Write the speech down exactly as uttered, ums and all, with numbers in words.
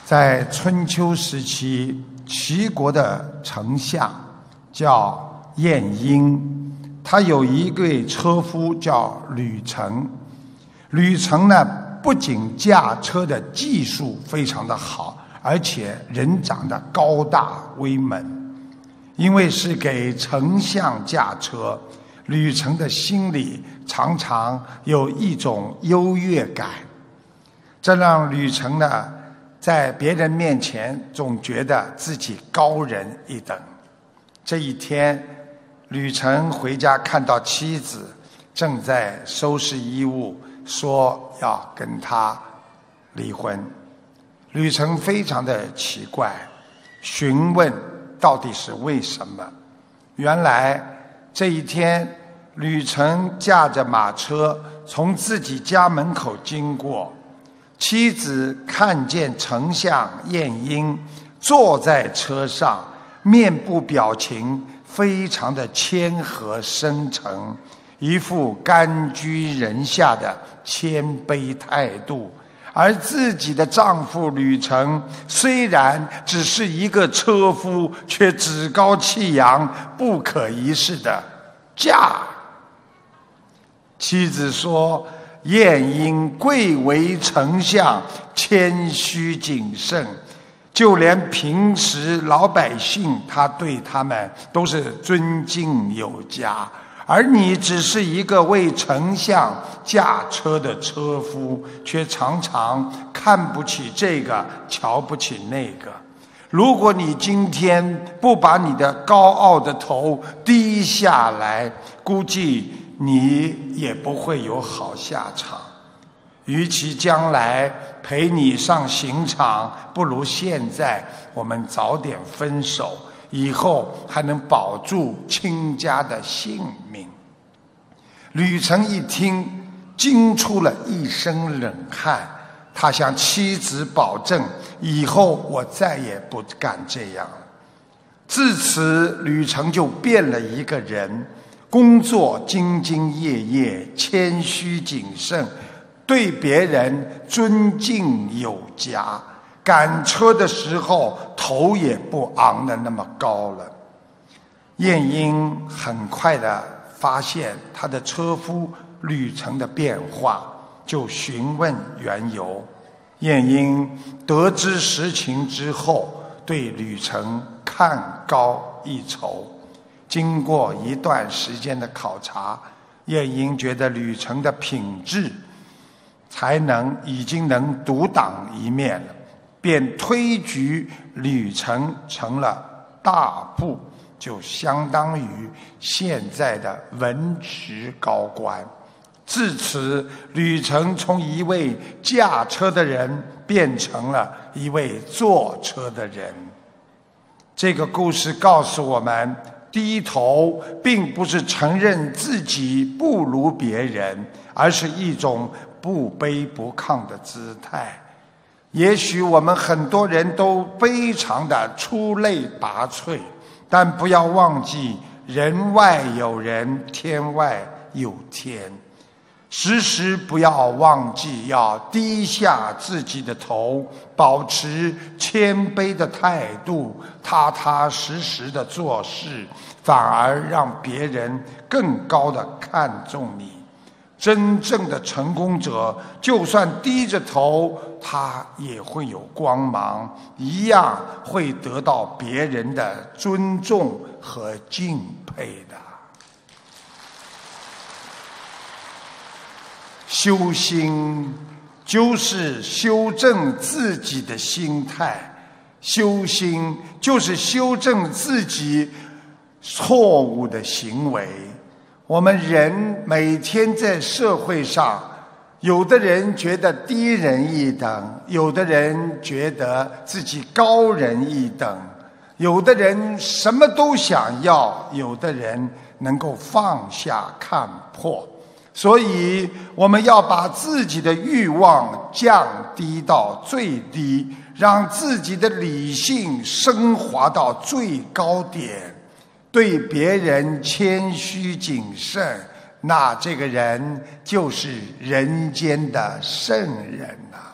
在春秋时期，齐国的丞相叫晏婴，他有一位车夫叫吕程。吕程呢，不仅驾车的技术非常的好，而且人长得高大威猛。因为是给丞相驾车，吕程的心里常常有一种优越感，这让吕程呢在别人面前总觉得自己高人一等。这一天，吕程回家看到妻子正在收拾衣物，说要跟他离婚。吕程非常的奇怪，询问到底是为什么。原来这一天，吕程驾着马车从自己家门口经过，妻子看见丞相晏婴坐在车上，面部表情非常的谦和深沉，一副甘居人下的谦卑态度。而自己的丈夫吕程虽然只是一个车夫，却趾高气扬，不可一世的驾。妻子说，晏婴贵为丞相，谦虚谨慎，就连平时老百姓他对他们都是尊敬有加，而你只是一个为丞相驾车的车夫，却常常看不起这个，瞧不起那个。如果你今天不把你的高傲的头低下来，估计你也不会有好下场。与其将来陪你上刑场，不如现在我们早点分手，以后还能保住亲家的性命。吕程一听，惊出了一身冷汗。他向妻子保证，以后我再也不敢这样了。自此，吕程就变了一个人，工作兢兢业业，谦虚谨慎，对别人尊敬有加，赶车的时候头也不昂得那么高了。晏婴很快地发现他的车夫吕程的变化，就询问缘由。晏婴得知实情之后，对吕程看高一筹。经过一段时间的考察，晏婴觉得吕程的品质才能已经能独当一面了，便推举吕程成了大部，就相当于现在的文职高官。自此，吕程从一位驾车的人变成了一位坐车的人。这个故事告诉我们，低头并不是承认自己不如别人，而是一种不卑不亢的姿态。也许我们很多人都非常的出类拔萃，但不要忘记，人外有人，天外有天。时时不要忘记要低下自己的头，保持谦卑的态度，踏踏实实的做事，反而让别人更高的看重你。真正的成功者，就算低着头，他也会有光芒，一样会得到别人的尊重和敬佩的。修心就是修正自己的心态，修心就是修正自己错误的行为。我们人每天在社会上，有的人觉得低人一等，有的人觉得自己高人一等，有的人什么都想要，有的人能够放下看破。所以我们要把自己的欲望降低到最低，让自己的理性升华到最高点，对别人谦虚谨慎，那这个人就是人间的圣人啊。